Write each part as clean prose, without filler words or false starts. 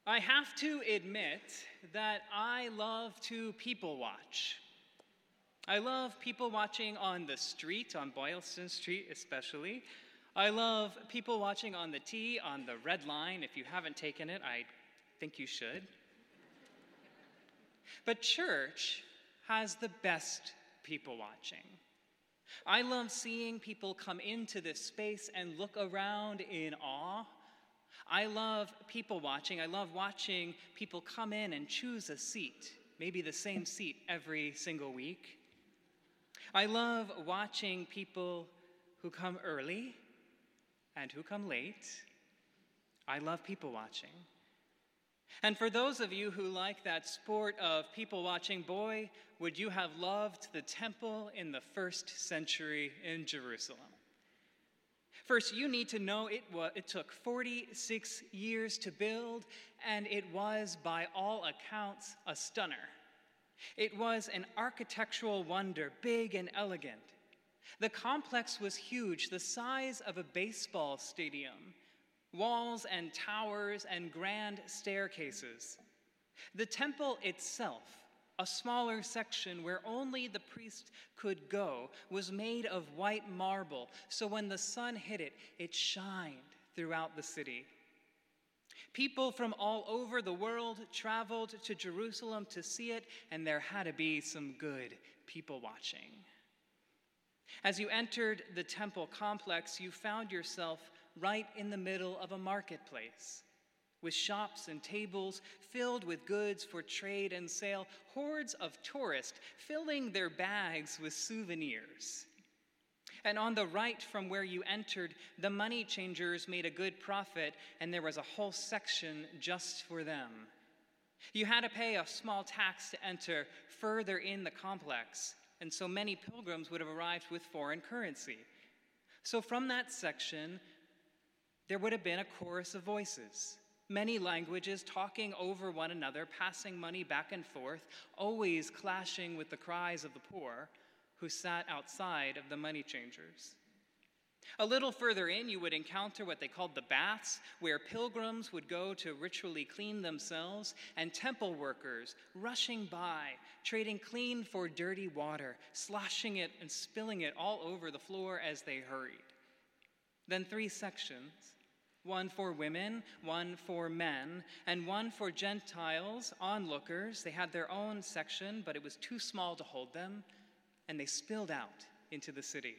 I have to admit that I love to people watch. I love people watching on the street, on Boylston Street especially. I love people watching on the T, on the Red Line. If you haven't taken it, I think you should. But church has the best people watching. I love seeing people come into this space and look around in awe. I love people watching. I love watching people come in and choose a seat, maybe the same seat every single week. I love watching people who come early and who come late. I love people watching. And for those of you who like that sport of people watching, boy, would you have loved the temple in the first century in Jerusalem. First, you need to know it took 46 years to build, and it was, by all accounts, a stunner. It was an architectural wonder, big and elegant. The complex was huge, the size of a baseball stadium, walls and towers and grand staircases. The temple itself, a smaller section where only the priest could go, was made of white marble, so when the sun hit it, it shined throughout the city. People from all over the world traveled to Jerusalem to see it, and there had to be some good people watching. As you entered the temple complex, you found yourself right in the middle of a marketplace, with shops and tables filled with goods for trade and sale, hordes of tourists filling their bags with souvenirs. And on the right from where you entered, the money changers made a good profit, and there was a whole section just for them. You had to pay a small tax to enter further in the complex, and so many pilgrims would have arrived with foreign currency. So from that section, there would have been a chorus of voices, many languages talking over one another, passing money back and forth, always clashing with the cries of the poor who sat outside of the money changers. A little further in, you would encounter what they called the baths, where pilgrims would go to ritually clean themselves, and temple workers rushing by, trading clean for dirty water, sloshing it and spilling it all over the floor as they hurried. Then 3 sections, one for women, one for men, and one for Gentiles, onlookers. They had their own section, but it was too small to hold them, and they spilled out into the city.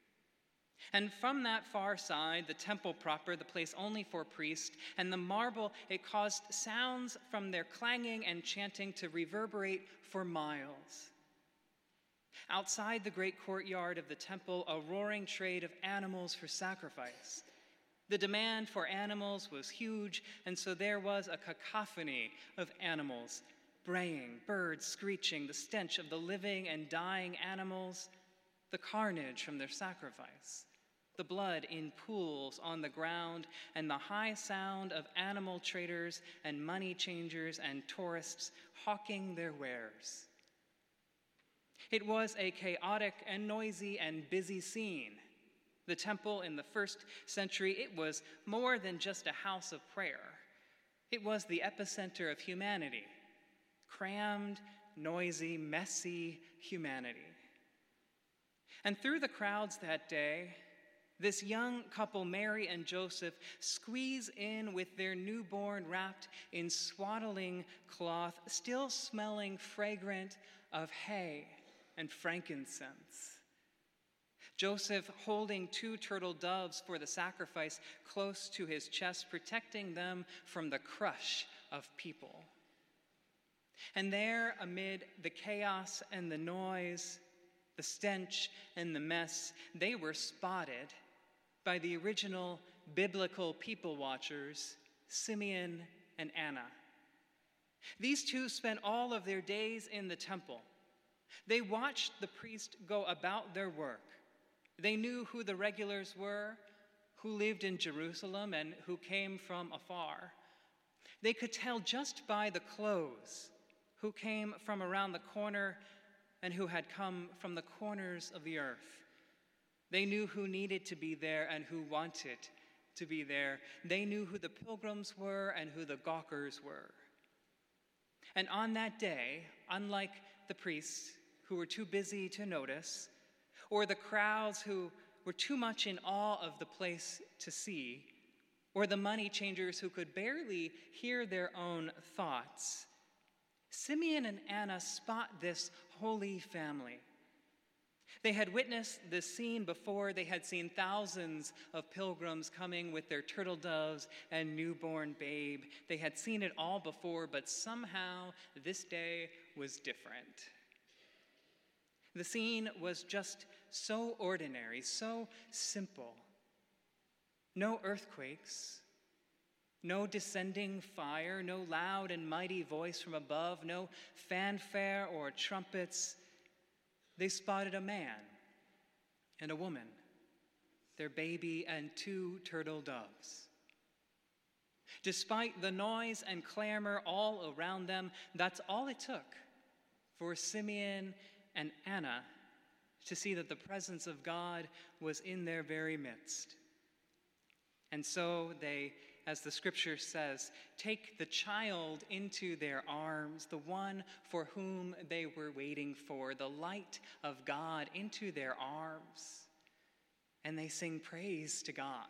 And from that far side, the temple proper, the place only for priests, and the marble, it caused sounds from their clanging and chanting to reverberate for miles. Outside the great courtyard of the temple, a roaring trade of animals for sacrifice. The demand for animals was huge, and so there was a cacophony of animals, braying, birds screeching, the stench of the living and dying animals, the carnage from their sacrifice, the blood in pools on the ground, and the high sound of animal traders and money changers and tourists hawking their wares. It was a chaotic and noisy and busy scene. The temple in the first century, it was more than just a house of prayer. It was the epicenter of humanity, crammed, noisy, messy humanity. And through the crowds that day, this young couple, Mary and Joseph, squeeze in with their newborn wrapped in swaddling cloth, still smelling fragrant of hay and frankincense. Joseph holding 2 turtle doves for the sacrifice close to his chest, protecting them from the crush of people. And there, amid the chaos and the noise, the stench and the mess, they were spotted by the original biblical people watchers, Simeon and Anna. These 2 spent all of their days in the temple. They watched the priest go about their work. They knew who the regulars were, who lived in Jerusalem and who came from afar. They could tell just by the clothes who came from around the corner and who had come from the corners of the earth. They knew who needed to be there and who wanted to be there. They knew who the pilgrims were and who the gawkers were. And on that day, unlike the priests who were too busy to notice, or the crowds who were too much in awe of the place to see, or the money changers who could barely hear their own thoughts, Simeon and Anna spot this holy family. They had witnessed this scene before. They had seen thousands of pilgrims coming with their turtle doves and newborn babe. They had seen it all before, but somehow this day was different. The scene was just so ordinary, so simple. No earthquakes, no descending fire, no loud and mighty voice from above, no fanfare or trumpets. They spotted a man and a woman, their baby and 2 turtle doves. Despite the noise and clamor all around them, that's all it took for Simeon and Anna to see that the presence of God was in their very midst. And so they, as the scripture says, take the child into their arms, the one for whom they were waiting for, the light of God, into their arms, and they sing praise to God.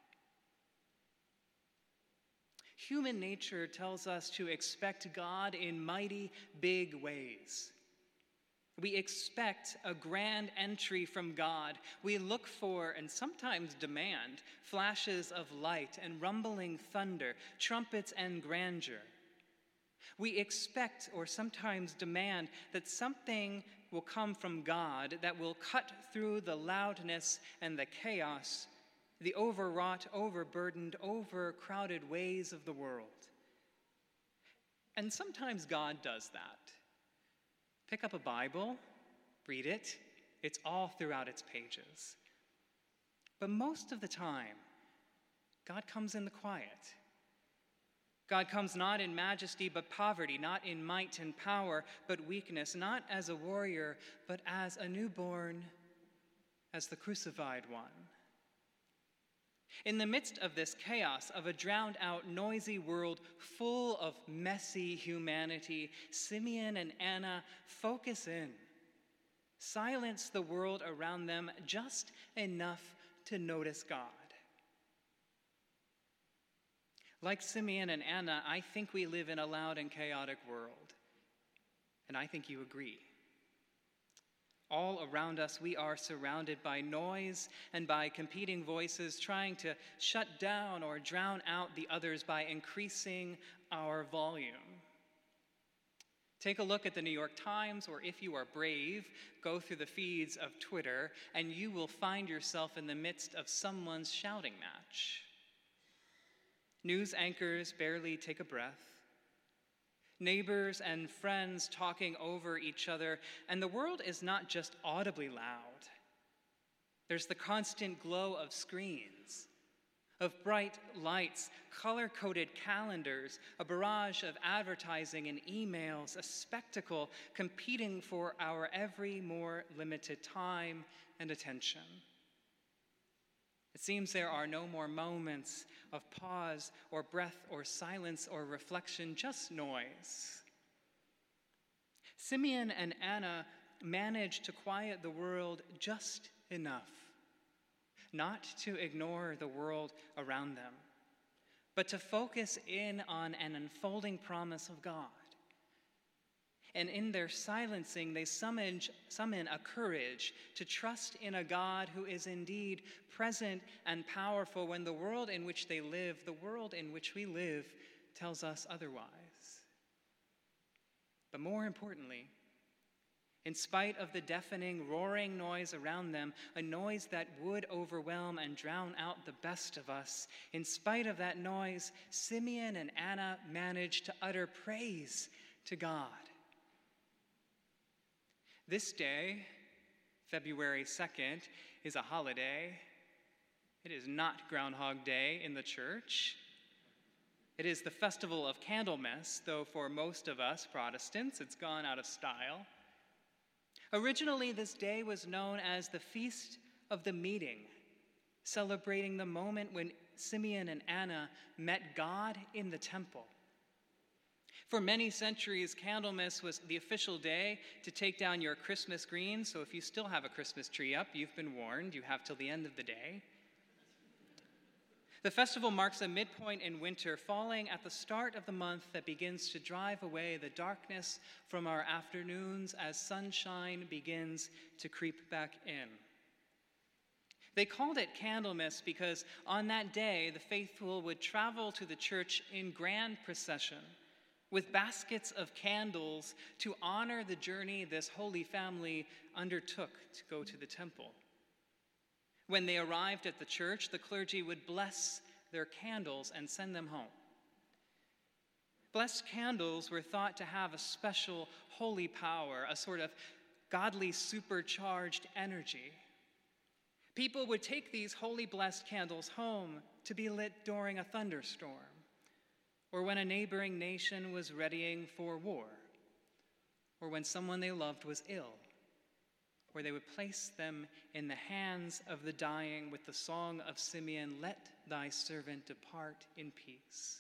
Human nature tells us to expect God in mighty big ways. We expect a grand entry from God. We look for and sometimes demand flashes of light and rumbling thunder, trumpets and grandeur. We expect or sometimes demand that something will come from God that will cut through the loudness and the chaos, the overwrought, overburdened, overcrowded ways of the world. And sometimes God does that. Pick up a Bible, read it. It's all throughout its pages. But most of the time, God comes in the quiet. God comes not in majesty but poverty, not in might and power but weakness, not as a warrior but as a newborn, as the crucified one. In the midst of this chaos of a drowned-out, noisy world full of messy humanity, Simeon and Anna focus in, silence the world around them just enough to notice God. Like Simeon and Anna, I think we live in a loud and chaotic world, and I think you agree. All around us, we are surrounded by noise and by competing voices trying to shut down or drown out the others by increasing our volume. Take a look at the New York Times, or if you are brave, go through the feeds of Twitter, and you will find yourself in the midst of someone's shouting match. News anchors barely take a breath. Neighbors and friends talking over each other, and the world is not just audibly loud. There's the constant glow of screens, of bright lights, color-coded calendars, a barrage of advertising and emails, a spectacle competing for our every more limited time and attention. It seems there are no more moments of pause or breath or silence or reflection, just noise. Simeon and Anna managed to quiet the world just enough, not to ignore the world around them, but to focus in on an unfolding promise of God. And in their silencing, they summon a courage to trust in a God who is indeed present and powerful when the world in which they live, the world in which we live, tells us otherwise. But more importantly, in spite of the deafening, roaring noise around them, a noise that would overwhelm and drown out the best of us, in spite of that noise, Simeon and Anna managed to utter praise to God. This day, February 2nd, is a holiday. It is not Groundhog Day in the church. It is the festival of Candlemas, though for most of us Protestants, it's gone out of style. Originally, this day was known as the Feast of the Meeting, celebrating the moment when Simeon and Anna met God in the temple. For many centuries, Candlemas was the official day to take down your Christmas green, so if you still have a Christmas tree up, you've been warned, you have till the end of the day. The festival marks a midpoint in winter, falling at the start of the month that begins to drive away the darkness from our afternoons as sunshine begins to creep back in. They called it Candlemas because on that day, the faithful would travel to the church in grand procession with baskets of candles to honor the journey this holy family undertook to go to the temple. When they arrived at the church, the clergy would bless their candles and send them home. Blessed candles were thought to have a special holy power, a sort of godly supercharged energy. People would take these holy blessed candles home to be lit during a thunderstorm, or when a neighboring nation was readying for war, or when someone they loved was ill, or they would place them in the hands of the dying with the song of Simeon, "Let thy servant depart in peace."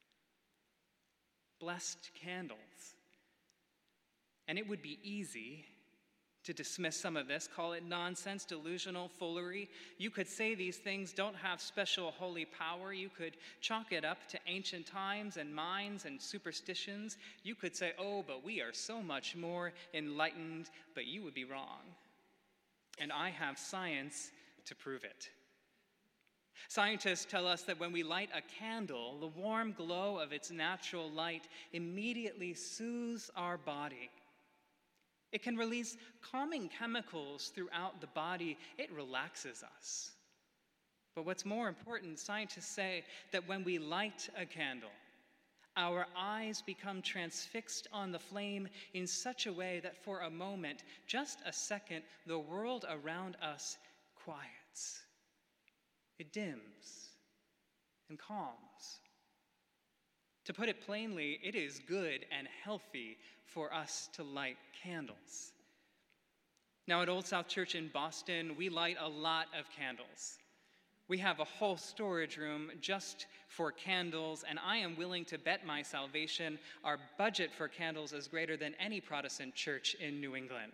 Blessed candles. And it would be easy to dismiss some of this, call it nonsense, delusional foolery. You could say these things don't have special holy power. You could chalk it up to ancient times and minds and superstitions. You could say, oh, but we are so much more enlightened, but you would be wrong. And I have science to prove it. Scientists tell us that when we light a candle, the warm glow of its natural light immediately soothes our body. It can release calming chemicals throughout the body. It relaxes us. But what's more important, scientists say that when we light a candle, our eyes become transfixed on the flame in such a way that for a moment, just a second, the world around us quiets. It dims and calms. To put it plainly, it is good and healthy for us to light candles. Now at Old South Church in Boston, we light a lot of candles. We have a whole storage room just for candles, and I am willing to bet my salvation our budget for candles is greater than any Protestant church in New England.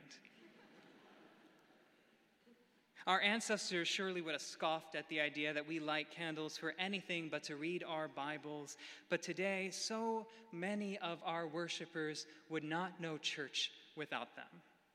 Our ancestors surely would have scoffed at the idea that we light candles for anything but to read our Bibles. But today, so many of our worshipers would not know church without them.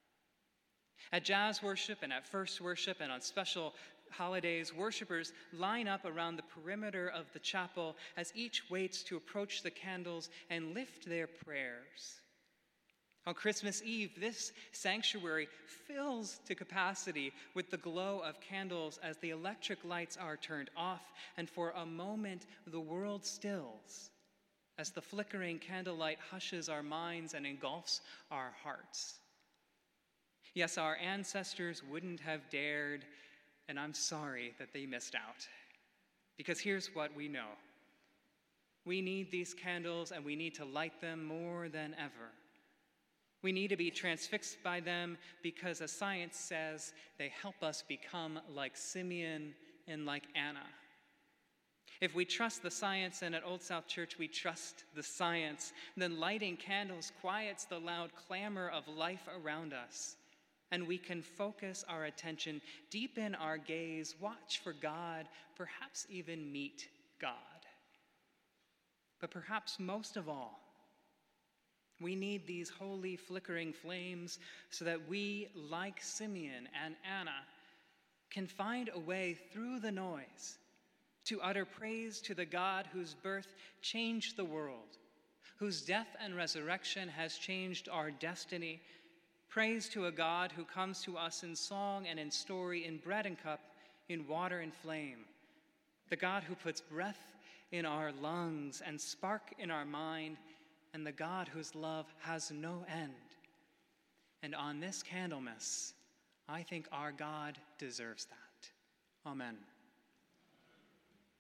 At jazz worship and at first worship and on special holidays, worshipers line up around the perimeter of the chapel as each waits to approach the candles and lift their prayers. On Christmas Eve, this sanctuary fills to capacity with the glow of candles as the electric lights are turned off, and for a moment the world stills as the flickering candlelight hushes our minds and engulfs our hearts. Yes, our ancestors wouldn't have dared, and I'm sorry that they missed out. Because here's what we know. We need these candles, and we need to light them more than ever. We need to be transfixed by them because, as science says, they help us become like Simeon and like Anna. If we trust the science, and at Old South Church we trust the science, then lighting candles quiets the loud clamor of life around us, and we can focus our attention, deepen our gaze, watch for God, perhaps even meet God. But perhaps most of all, we need these holy flickering flames so that we, like Simeon and Anna, can find a way through the noise to utter praise to the God whose birth changed the world, whose death and resurrection has changed our destiny. Praise to a God who comes to us in song and in story, in bread and cup, in water and flame. The God who puts breath in our lungs and spark in our mind, and the God whose love has no end. And on this Candlemas, I think our God deserves that. Amen.